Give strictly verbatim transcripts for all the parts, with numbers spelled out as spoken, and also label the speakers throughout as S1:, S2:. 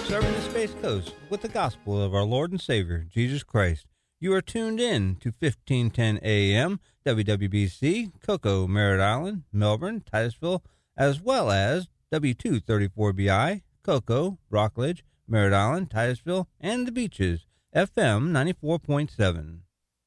S1: serving the Space Coast with the gospel of our Lord and Savior, Jesus Christ. You are tuned in to fifteen ten A M, W W B C, Cocoa, Merritt Island, Melbourne, Titusville, as well as W two thirty-four B I, Cocoa, Rockledge, Merritt Island, Titusville, and the Beaches, F M ninety-four point seven.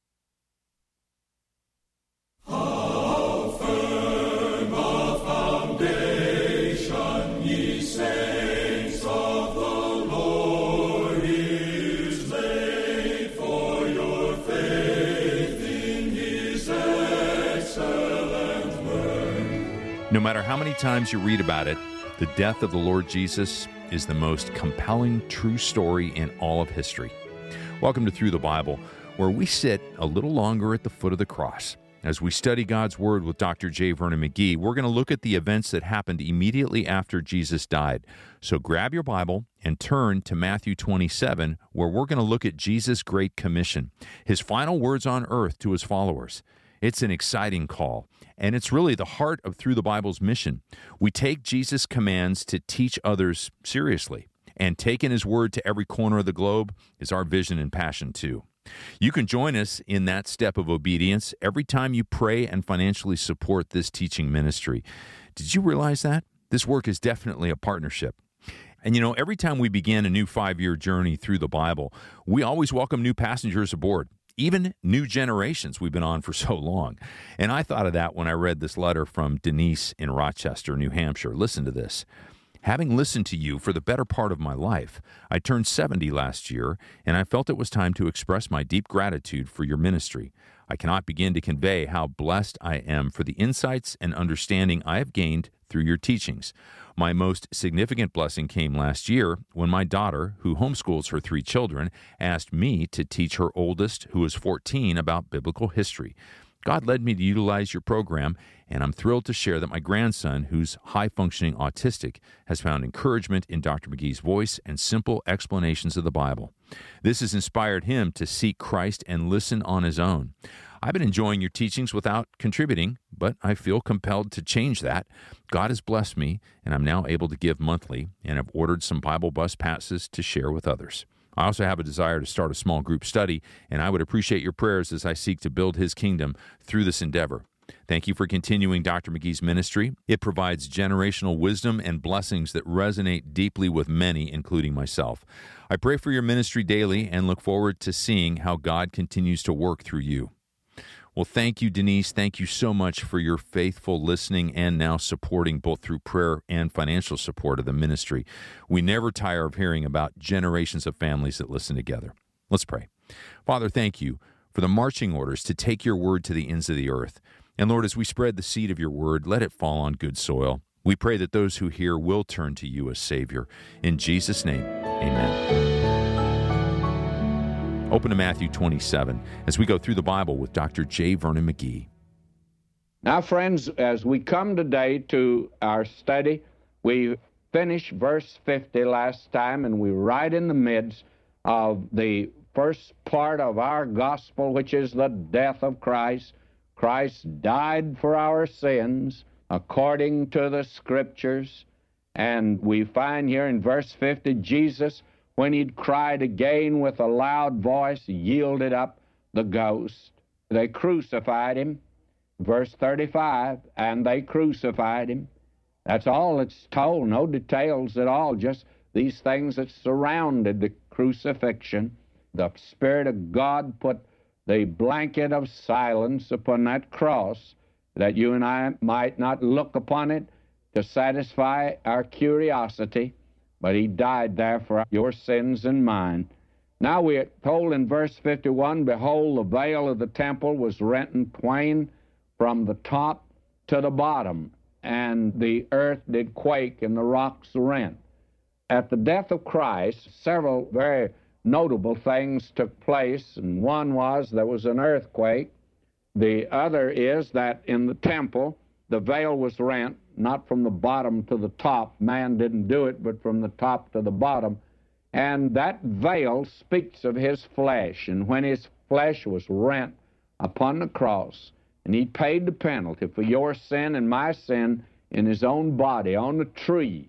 S2: No matter how many times you read about it, the death of the Lord Jesus is the most compelling true story in all of history. Welcome to Through the Bible, where we sit a little longer at the foot of the cross. As we study God's Word with Doctor J. Vernon McGee, we're going to look at the events that happened immediately after Jesus died. So grab your Bible and turn to Matthew twenty-seven, where we're going to look at Jesus' Great Commission, his final words on earth to his followers. It's an exciting call, and it's really the heart of Through the Bible's mission. We take Jesus' commands to teach others seriously, and taking his word to every corner of the globe is our vision and passion too. You can join us in that step of obedience every time you pray and financially support this teaching ministry. Did you realize that? This work is definitely a partnership. And you know, every time we begin a new five-year journey through the Bible, we always welcome new passengers aboard. Even new generations we've been on for so long. And I thought of that when I read this letter from Denise in Rochester, New Hampshire. Listen to this. Having listened to you for the better part of my life, I turned seventy last year, and I felt it was time to express my deep gratitude for your ministry. I cannot begin to convey how blessed I am for the insights and understanding I have gained through your teachings. My most significant blessing came last year when my daughter, who homeschools her three children, asked me to teach her oldest, who is fourteen, about biblical history. God led me to utilize your program, and I'm thrilled to share that my grandson, who's high-functioning autistic, has found encouragement in Doctor McGee's voice and simple explanations of the Bible. This has inspired him to seek Christ and listen on his own. I've been enjoying your teachings without contributing, but I feel compelled to change that. God has blessed me, and I'm now able to give monthly, and have ordered some Bible bus passes to share with others. I also have a desire to start a small group study, and I would appreciate your prayers as I seek to build his kingdom through this endeavor. Thank you for continuing Doctor McGee's ministry. It provides generational wisdom and blessings that resonate deeply with many, including myself. I pray for your ministry daily and look forward to seeing how God continues to work through you. Well, thank you, Denise. Thank you so much for your faithful listening and now supporting both through prayer and financial support of the ministry. We never tire of hearing about generations of families that listen together. Let's pray. Father, thank you for the marching orders to take your word to the ends of the earth. And Lord, as we spread the seed of your word, let it fall on good soil. We pray that those who hear will turn to you as Savior. In Jesus' name, amen. Open to Matthew twenty-seven as we go through the Bible with Doctor J. Vernon McGee.
S3: Now, friends, as we come today to our study, we finished verse fifty last time, and we're right in the midst of the first part of our gospel, which is the death of Christ. Christ died for our sins according to the Scriptures, and we find here in verse fifty, Jesus, when he'd cried again with a loud voice, yielded up the ghost. They crucified him. Verse thirty-five, and they crucified him. That's all it's told, no details at all, just these things that surrounded the crucifixion. The Spirit of God put the blanket of silence upon that cross that you and I might not look upon it to satisfy our curiosity. But he died there for your sins and mine. Now we are told in verse fifty-one, behold, the veil of the temple was rent in twain from the top to the bottom, and the earth did quake, and the rocks rent. At the death of Christ, several very notable things took place, and one was there was an earthquake. The other is that in the temple, the veil was rent, not from the bottom to the top. Man didn't do it, but from the top to the bottom. And that veil speaks of his flesh. And when his flesh was rent upon the cross, and he paid the penalty for your sin and my sin in his own body on the tree,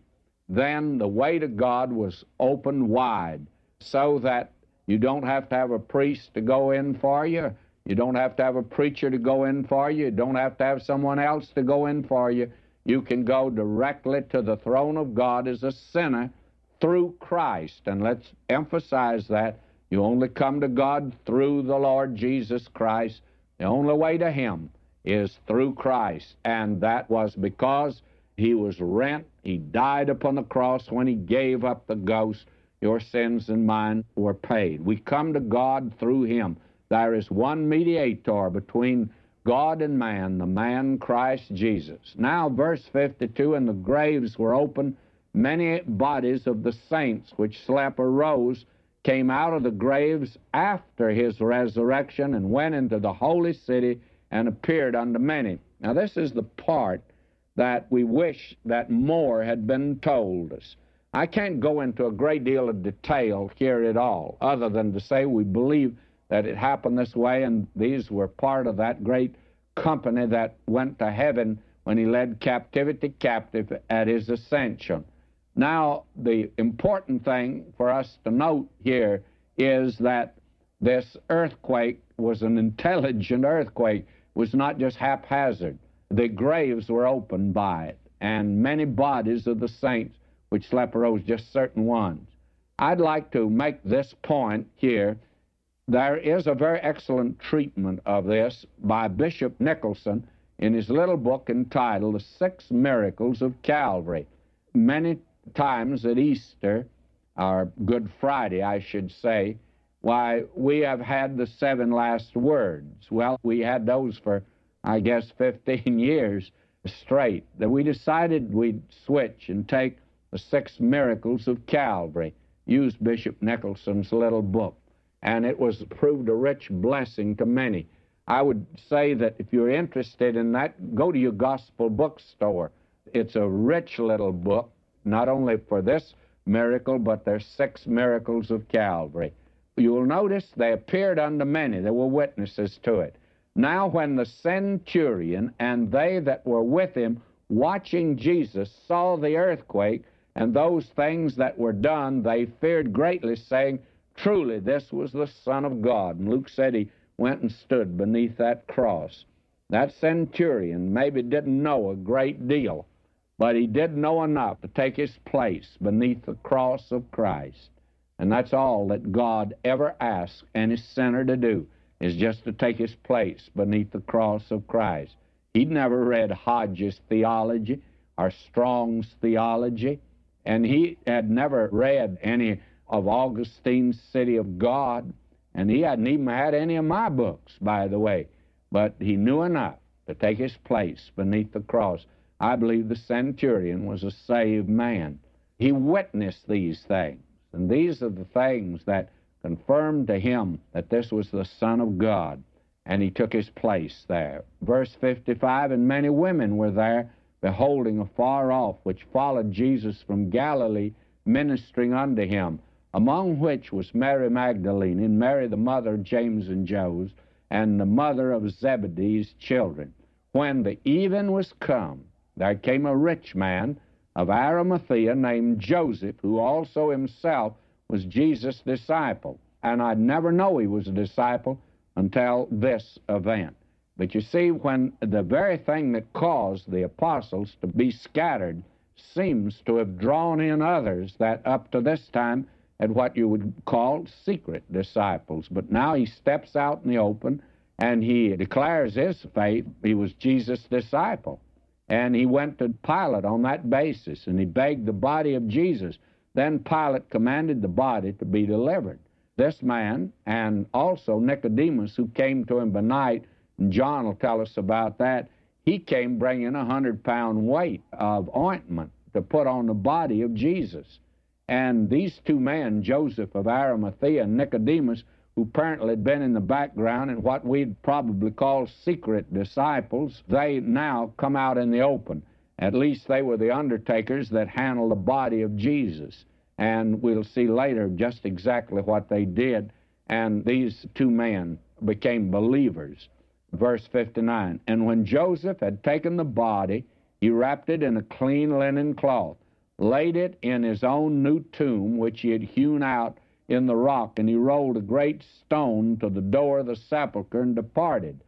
S3: then the way to God was opened wide, so that you don't have to have a priest to go in for you. You don't have to have a preacher to go in for you. You don't have to have someone else to go in for you. You can go directly to the throne of God as a sinner through Christ. And let's emphasize that. You only come to God through the Lord Jesus Christ. The only way to Him is through Christ. And that was because He was rent. He died upon the cross when He gave up the ghost. Your sins and mine were paid. We come to God through Him. There is one mediator between God and man, the man Christ Jesus. Now, verse fifty-two, and the graves were opened. Many bodies of the saints which slept arose, came out of the graves after His resurrection, and went into the holy city and appeared unto many. Now, this is the part that we wish that more had been told us. I can't go into a great deal of detail here at all, other than to say we believe that it happened this way, and these were part of that great company that went to heaven when He led captivity captive at His ascension. Now, the important thing for us to note here is that this earthquake was an intelligent earthquake. It was not just haphazard. The graves were opened by it, and many bodies of the saints which slept arose, just certain ones. I'd like to make this point here. There is a very excellent treatment of this by Bishop Nicholson in his little book entitled The Six Miracles of Calvary. Many times at Easter, or Good Friday, I should say, why, we have had the seven last words. Well, we had those for, I guess, fifteen years straight. That we decided we'd switch and take the six miracles of Calvary, use Bishop Nicholson's little book. And it was proved a rich blessing to many. I would say that if you're interested in that, go to your gospel bookstore. It's a rich little book, not only for this miracle, but there's six miracles of Calvary. You will notice they appeared unto many. There were witnesses to it. Now when the centurion and they that were with him watching Jesus saw the earthquake and those things that were done, they feared greatly, saying, Truly, this was the Son of God. And Luke said he went and stood beneath that cross. That centurion maybe didn't know a great deal, but he did know enough to take his place beneath the cross of Christ. And that's all that God ever asks any sinner to do, is just to take his place beneath the cross of Christ. He'd never read Hodges' theology or Strong's theology, and he had never read any of Augustine's City of God, and he hadn't even had any of my books, by the way. But he knew enough to take his place beneath the cross. I believe the centurion was a saved man. He witnessed these things, and these are the things that confirmed to him that this was the Son of God, and he took his place there. Verse fifty-five, and many women were there, beholding afar off, which followed Jesus from Galilee, ministering unto him, among which was Mary Magdalene, and Mary the mother of James and Joses, and the mother of Zebedee's children. When the even was come, there came a rich man of Arimathea named Joseph, who also himself was Jesus' disciple. And I'd never know he was a disciple until this event. But you see, when the very thing that caused the apostles to be scattered seems to have drawn in others that up to this time had what you would call secret disciples. But now he steps out in the open and he declares his faith. He was Jesus' disciple. And he went to Pilate on that basis, and he begged the body of Jesus. Then Pilate commanded the body to be delivered. This man, and also Nicodemus, who came to him by night, and John will tell us about that, he came bringing a hundred-pound weight of ointment to put on the body of Jesus. And these two men, Joseph of Arimathea and Nicodemus, who apparently had been in the background and what we'd probably call secret disciples, they now come out in the open. At least they were the undertakers that handled the body of Jesus. And we'll see later just exactly what they did. And these two men became believers. Verse fifty-nine, and when Joseph had taken the body, he wrapped it in a clean linen cloth, laid it in his own new tomb, which he had hewn out in the rock, and he rolled a great stone to the door of the sepulchre and departed.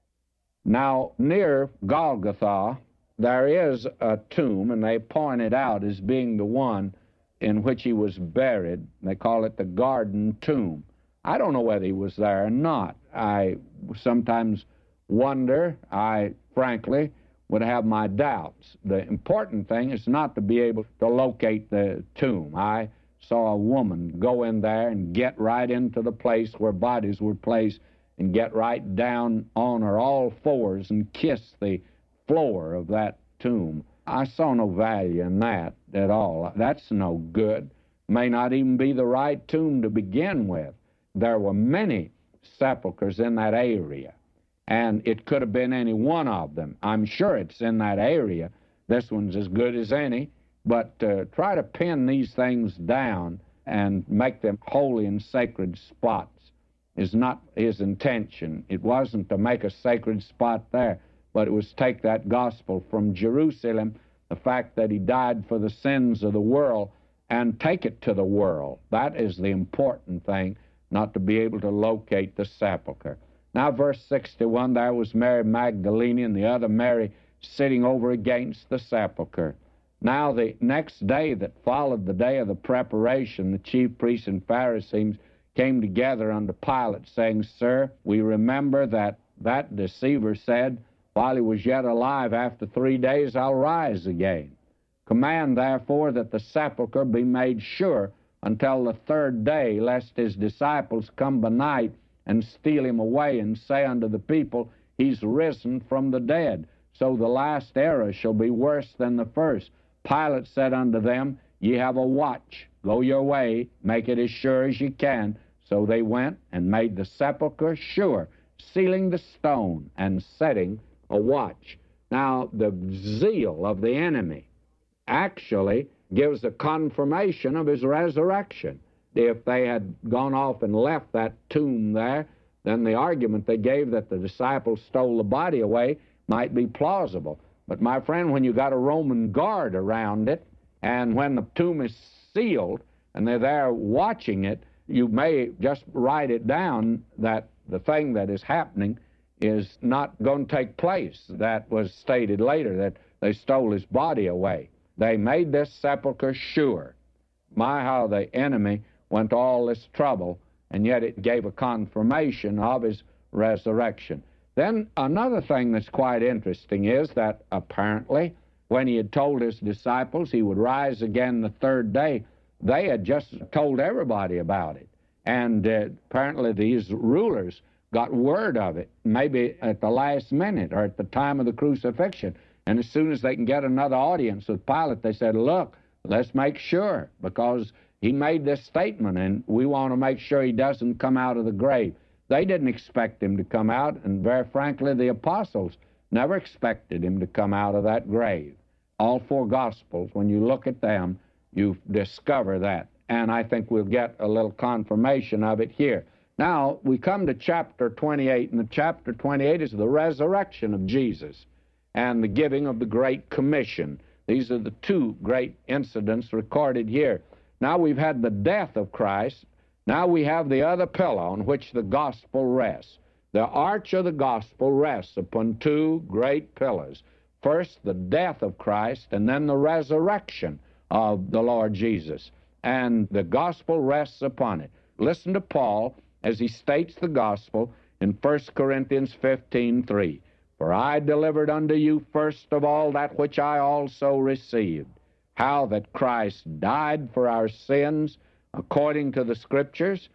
S3: Now, near Golgotha, there is a tomb, and they point it out as being the one in which he was buried. They call it the Garden Tomb. I don't know whether he was there or not. I sometimes wonder. I, frankly, would have my doubts. The important thing is not to be able to locate the tomb. I saw a woman go in there and get right into the place where bodies were placed and get right down on her all fours and kiss the floor of that tomb. I saw no value in that at all. That's no good. May not even be the right tomb to begin with. There were many sepulchres in that area, and it could have been any one of them. I'm sure it's in that area. This one's as good as any, but uh, try to pin these things down and make them holy and sacred spots is not his intention. It wasn't to make a sacred spot there, but it was take that gospel from Jerusalem, the fact that he died for the sins of the world, and take it to the world. That is the important thing, not to be able to locate the sepulchre. Now, verse sixty-one, there was Mary Magdalene and the other Mary sitting over against the sepulchre. Now, the next day that followed the day of the preparation, the chief priests and Pharisees came together unto Pilate, saying, Sir, we remember that that deceiver said, while he was yet alive, after three days I'll rise again. Command, therefore, that the sepulchre be made sure until the third day, lest his disciples come by night and steal him away, and say unto the people, He's risen from the dead. So the last era shall be worse than the first. Pilate said unto them, Ye have a watch. Go your way, make it as sure as ye can. So they went and made the sepulchre sure, sealing the stone and setting a watch. Now, the zeal of the enemy actually gives a confirmation of his resurrection. If they had gone off and left that tomb there, then the argument they gave that the disciples stole the body away might be plausible. But, my friend, when you got a Roman guard around it, and when the tomb is sealed, and they're there watching it, you may just write it down that the thing that is happening is not going to take place. That was stated later, that they stole his body away. They made this sepulchre sure. My, how the enemy went to all this trouble, and yet it gave a confirmation of his resurrection. Then another thing that's quite interesting is that apparently when he had told his disciples he would rise again the third day, they had just told everybody about it. And uh, apparently these rulers got word of it, maybe at the last minute or at the time of the crucifixion. And as soon as they can get another audience with Pilate, they said, look, let's make sure, because he made this statement, and we want to make sure he doesn't come out of the grave. They didn't expect him to come out, and very frankly, the apostles never expected him to come out of that grave. All four Gospels, when you look at them, you discover that. And I think we'll get a little confirmation of it here. Now, we come to chapter twenty-eight, and the chapter twenty-eight is the resurrection of Jesus and the giving of the Great Commission. These are the two great incidents recorded here. Now we've had the death of Christ. Now we have the other pillar on which the gospel rests. The arch of the gospel rests upon two great pillars. First, the death of Christ, and then the resurrection of the Lord Jesus. And the gospel rests upon it. Listen to Paul as he states the gospel in First Corinthians fifteen three. For I delivered unto you first of all that which I also received, how that Christ died for our sins according to the Scriptures,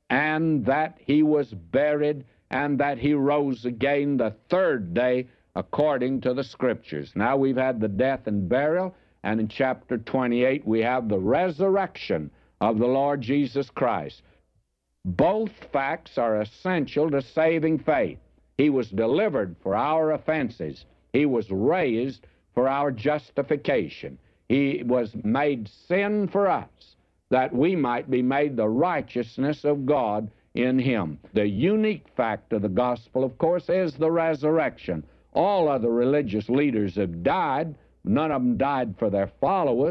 S3: and that he was buried, and that he rose again the third day according to the Scriptures. Now we've had the death and burial, and in chapter twenty-eight we have the resurrection of the Lord Jesus Christ. Both facts are essential to saving faith. He was delivered for our offenses. He was raised for our justification. He was made sin for us, that we might be made the righteousness of God in him. The unique fact of the gospel, of course, is the resurrection. All other religious leaders have died. None of them died for their followers,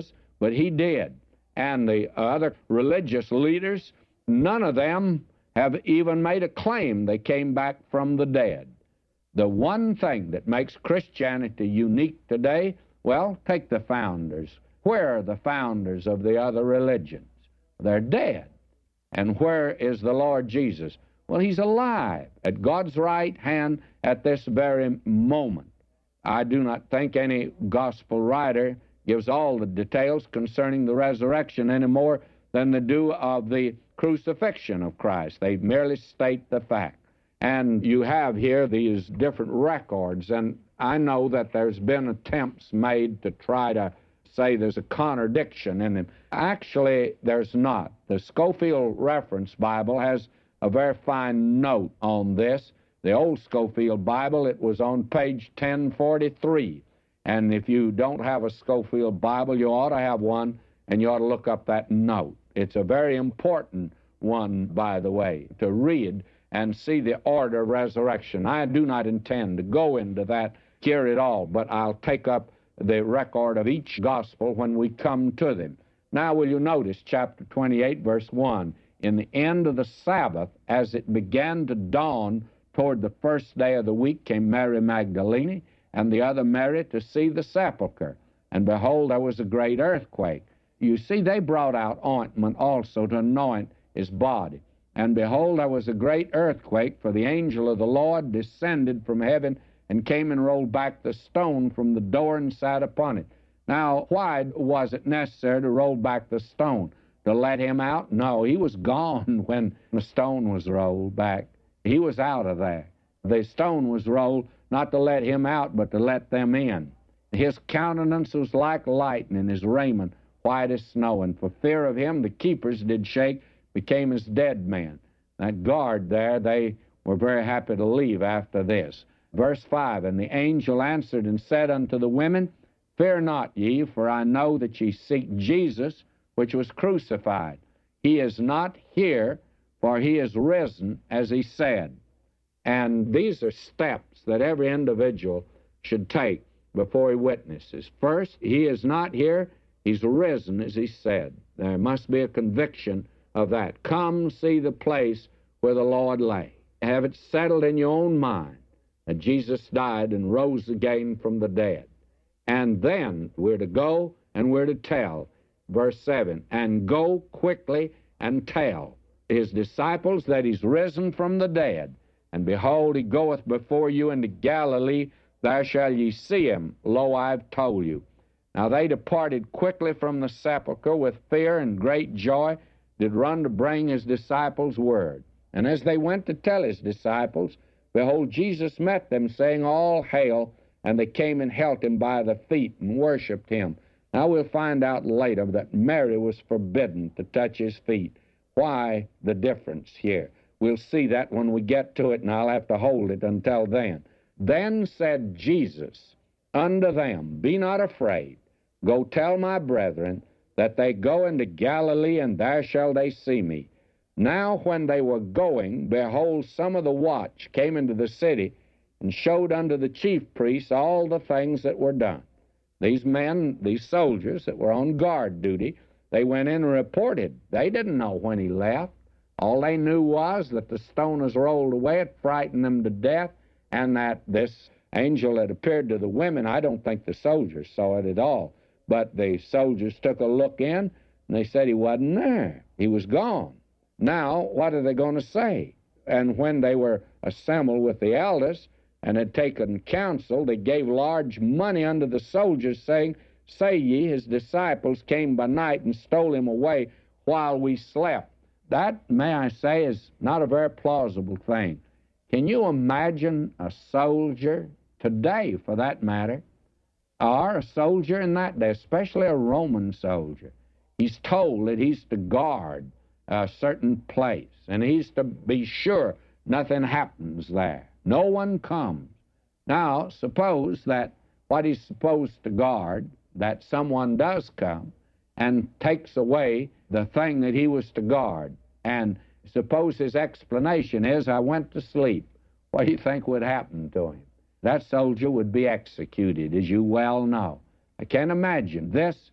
S3: but he did. And the other religious leaders, none of them have even made a claim they came back from the dead. The one thing that makes Christianity unique today, well, take the founders. Where are the founders of the other religions? They're dead. And where is the Lord Jesus? Well, he's alive at God's right hand at this very moment. I do not think any gospel writer gives all the details concerning the resurrection any more than they do of the crucifixion of Christ. They merely state the fact. And you have here these different records, and I know that there's been attempts made to try to say there's a contradiction in them. Actually, there's not. The Scofield Reference Bible has a very fine note on this. The old Scofield Bible, it was on page ten forty-three. And if you don't have a Scofield Bible, you ought to have one, and you ought to look up that note. It's a very important one, by the way, to read and see the order of resurrection. I do not intend to go into that here at all, but I'll take up the record of each gospel when we come to them. Now, will you notice chapter twenty-eight, verse one? In the end of the Sabbath, as it began to dawn toward the first day of the week, came Mary Magdalene and the other Mary to see the sepulchre. And behold, there was a great earthquake. You see, they brought out ointment also to anoint his body. And behold, there was a great earthquake, for the angel of the Lord descended from heaven and came and rolled back the stone from the door and sat upon it. Now, why was it necessary to roll back the stone? To let him out? No, he was gone when the stone was rolled back. He was out of there. The stone was rolled not to let him out, but to let them in. His countenance was like lightning, his raiment white as snow, and for fear of him the keepers did shake, became as dead men. That guard there, they were very happy to leave after this. Verse five, and the angel answered and said unto the women, Fear not ye, for I know that ye seek Jesus, which was crucified. He is not here, for he is risen, as he said. And these are steps that every individual should take before he witnesses. First, he is not here, he's risen, as he said. There must be a conviction of that. Come see the place where the Lord lay. Have it settled in your own mind that Jesus died and rose again from the dead. And then we're to go and we're to tell. Verse seven, and go quickly and tell his disciples that he's risen from the dead. And behold, he goeth before you into Galilee. There shall ye see him. Lo, I've told you. Now they departed quickly from the sepulchre with fear and great joy, did run to bring his disciples word. And as they went to tell his disciples, behold, Jesus met them, saying, All hail. And they came and held him by the feet and worshipped him. Now we'll find out later that Mary was forbidden to touch his feet. Why the difference here? We'll see that when we get to it, and I'll have to hold it until then. Then said Jesus unto them, Be not afraid. Go tell my brethren that they go into Galilee, and there shall they see me. Now when they were going, behold, some of the watch came into the city, and showed unto the chief priests all the things that were done. These men, these soldiers that were on guard duty, they went in and reported. They didn't know when he left. All they knew was that the stone was rolled away, it frightened them to death, and that this angel had appeared to the women. I don't think the soldiers saw it at all, but the soldiers took a look in, and they said he wasn't there. He was gone. Now, what are they going to say? And when they were assembled with the elders, and had taken counsel, they gave large money unto the soldiers, saying, Say ye, his disciples came by night and stole him away while we slept. That, may I say, is not a very plausible thing. Can you imagine a soldier today, for that matter, or a soldier in that day, especially a Roman soldier? He's told that he's to guard a certain place, and he's to be sure nothing happens there. No one comes. Now, suppose that what he's supposed to guard, that someone does come and takes away the thing that he was to guard. And suppose his explanation is, I went to sleep. What do you think would happen to him? That soldier would be executed, as you well know. I can't imagine this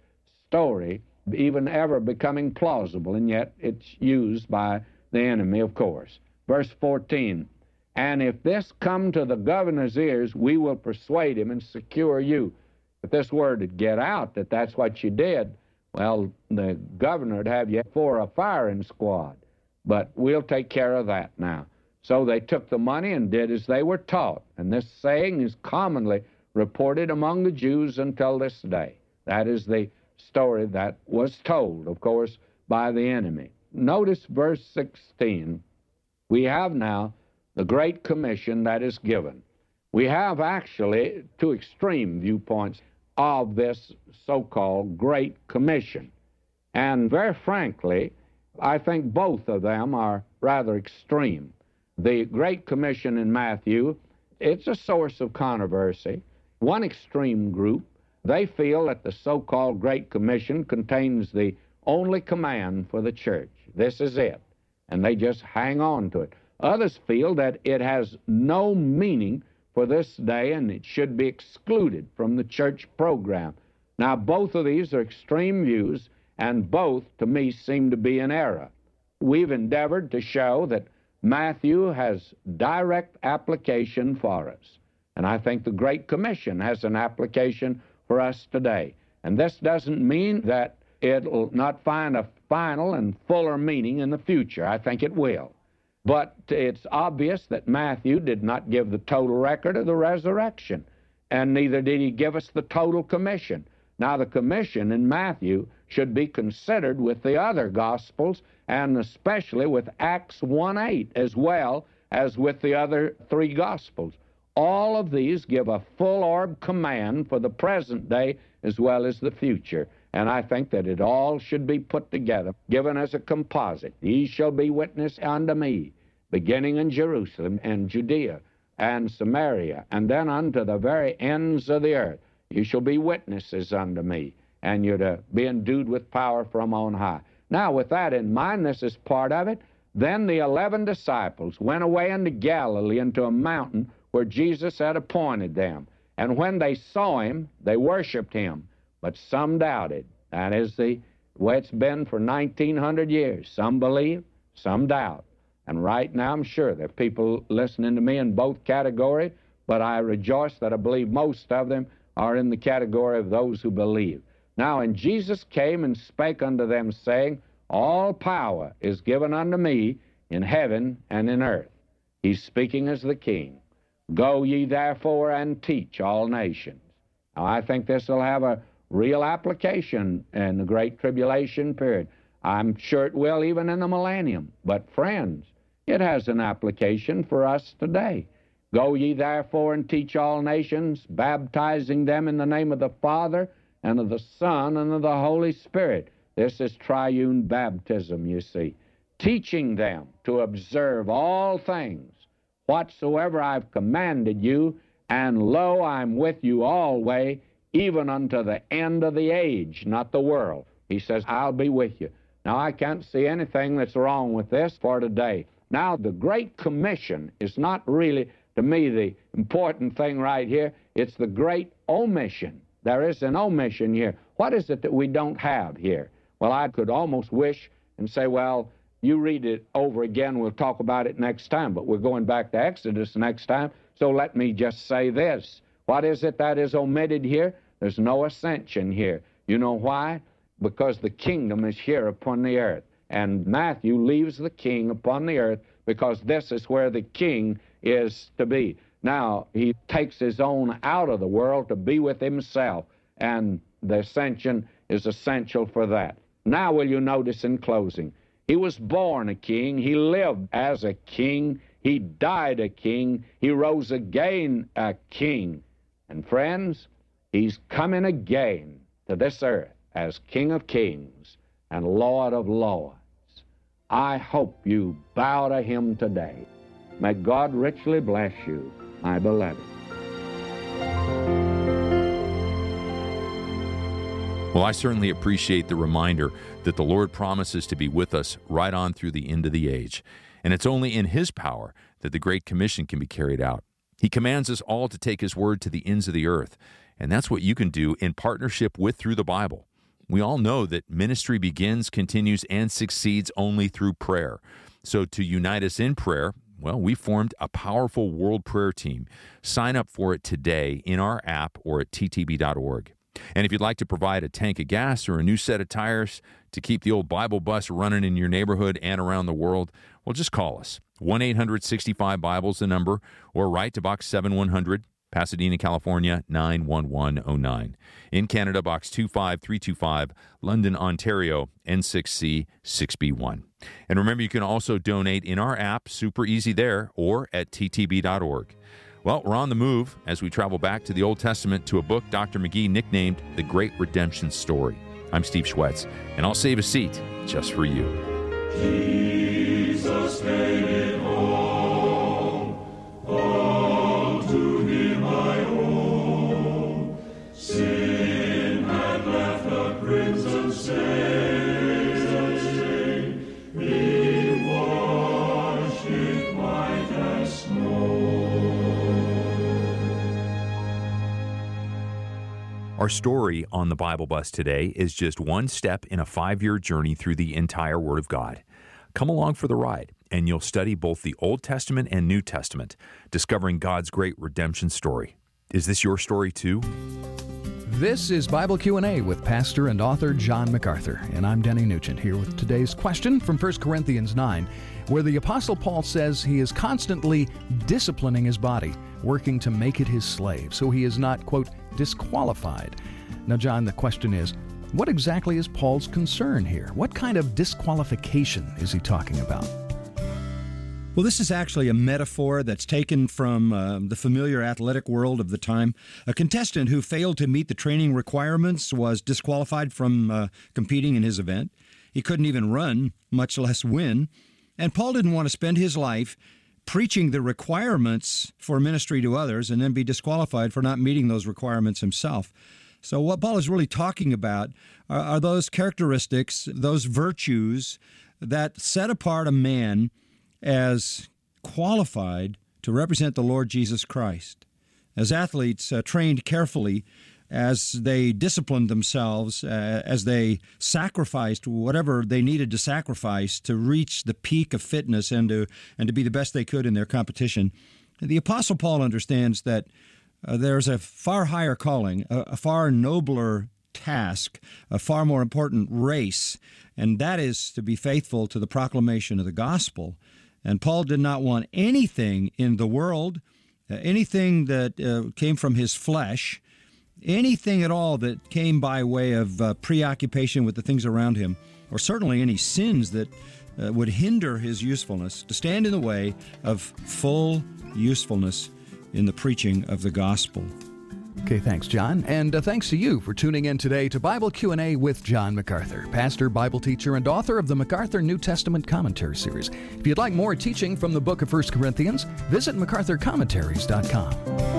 S3: story even ever becoming plausible, and yet it's used by the enemy, of course. Verse fourteen, and if this come to the governor's ears, we will persuade him and secure you. If this word would get out that that's what you did, well, the governor would have you for a firing squad. But we'll take care of that now. So they took the money and did as they were taught. And this saying is commonly reported among the Jews until this day. That is the story that was told, of course, by the enemy. Notice verse sixteen. We have now the Great Commission that is given. We have actually two extreme viewpoints of this so-called Great Commission. And very frankly, I think both of them are rather extreme. The Great Commission in Matthew, it's a source of controversy. One extreme group, they feel that the so-called Great Commission contains the only command for the church. This is it. And they just hang on to it. Others feel that it has no meaning for this day and it should be excluded from the church program. Now, both of these are extreme views, and both, to me, seem to be in error. We've endeavored to show that Matthew has direct application for us. And I think the Great Commission has an application for us today. And this doesn't mean that it'll not find a final and fuller meaning in the future. I think it will. But it's obvious that Matthew did not give the total record of the resurrection, and neither did he give us the total commission. Now, the commission in Matthew should be considered with the other Gospels, and especially with Acts one eight, as well as with the other three Gospels. All of these give a full-orb command for the present day as well as the future. And I think that it all should be put together, given as a composite. Ye shall be witness unto me, beginning in Jerusalem and Judea and Samaria, and then unto the very ends of the earth. You shall be witnesses unto me, and you're to be endued with power from on high. Now, with that in mind, this is part of it. Then the eleven disciples went away into Galilee, into a mountain where Jesus had appointed them. And when they saw him, they worshipped him. But some doubted. That is the way it's been for nineteen hundred years. Some believe, some doubt. And right now I'm sure there are people listening to me in both categories, but I rejoice that I believe most of them are in the category of those who believe. Now, and Jesus came and spake unto them, saying, all power is given unto me in heaven and in earth. He's speaking as the King. Go ye therefore and teach all nations. Now, I think this will have a real application in the Great Tribulation period. I'm sure it will even in the millennium. But friends, it has an application for us today. Go ye therefore and teach all nations, baptizing them in the name of the Father and of the Son and of the Holy Spirit. This is triune baptism, you see. Teaching them to observe all things, whatsoever I've commanded you, and lo, I'm with you always, even unto the end of the age, not the world. He says, I'll be with you. Now, I can't see anything that's wrong with this for today. Now, the Great Commission is not really, to me, the important thing right here. It's the Great Omission. There is an omission here. What is it that we don't have here? Well, I could almost wish and say, well, you read it over again. We'll talk about it next time. But we're going back to Exodus next time. So let me just say this. What is it that is omitted here? There's no ascension here. You know why? Because the kingdom is here upon the earth. And Matthew leaves the king upon the earth because this is where the king is to be. Now, he takes his own out of the world to be with himself, and the ascension is essential for that. Now, will you notice in closing, he was born a king, he lived as a king, he died a king, he rose again a king. And friends, he's coming again to this earth as King of Kings and Lord of Lords. I hope you bow to him today. May God richly bless you, my beloved.
S2: Well, I certainly appreciate the reminder that the Lord promises to be with us right on through the end of the age. And it's only in his power that the Great Commission can be carried out. He commands us all to take his word to the ends of the earth. And that's what you can do in partnership with Through the Bible. We all know that ministry begins, continues, and succeeds only through prayer. So to unite us in prayer, well, we formed a powerful world prayer team. Sign up for it today in our app or at T T B dot org. And if you'd like to provide a tank of gas or a new set of tires to keep the old Bible bus running in your neighborhood and around the world, well, just call us. one eight hundred sixty-five Bible is the number, or write to Box seven one hundred, Pasadena, California, nine one one oh nine. In Canada, Box two five three two five, London, Ontario, N six C six B one. And remember, you can also donate in our app, super easy there, or at T T B dot org. Well, we're on the move as we travel back to the Old Testament to a book Doctor McGee nicknamed The Great Redemption Story. I'm Steve Schwetz, and I'll save a seat just for you.
S4: Jesus made it home, all to him I owe. Sin had left a crimson stain, he washed it white as snow.
S2: Our story on the Bible Bus today is just one step in a five-year journey through the entire Word of God. Come along for the ride, and you'll study both the Old Testament and New Testament, discovering God's great redemption story. Is this your story too?
S5: This is Bible Q and A with pastor and author John MacArthur, and I'm Denny Nugent here with today's question from First Corinthians nine, where the Apostle Paul says he is constantly disciplining his body, working to make it his slave, so he is not, quote, disqualified. Now, John, the question is, what exactly is Paul's concern here? What kind of disqualification is he talking about?
S6: Well, this is actually a metaphor that's taken from uh, the familiar athletic world of the time. A contestant who failed to meet the training requirements was disqualified from uh, competing in his event. He couldn't even run, much less win. And Paul didn't want to spend his life preaching the requirements for ministry to others and then be disqualified for not meeting those requirements himself. So what Paul is really talking about are, are those characteristics, those virtues that set apart a man as qualified to represent the Lord Jesus Christ. As athletes uh, trained carefully, as they disciplined themselves, uh, as they sacrificed whatever they needed to sacrifice to reach the peak of fitness and to and to be the best they could in their competition. The Apostle Paul understands that uh, there's a far higher calling, a, a far nobler task, a far more important race, and that is to be faithful to the proclamation of the gospel. And Paul did not want anything in the world, uh, anything that uh, came from his flesh, anything at all that came by way of uh, preoccupation with the things around him, or certainly any sins that uh, would hinder his usefulness, to stand in the way of full usefulness in the preaching of the gospel.
S5: Okay, thanks, John. And uh, thanks to you for tuning in today to Bible Q and A with John MacArthur, pastor, Bible teacher, and author of the MacArthur New Testament Commentary Series. If you'd like more teaching from the book of First Corinthians, visit MacArthur Commentaries dot com.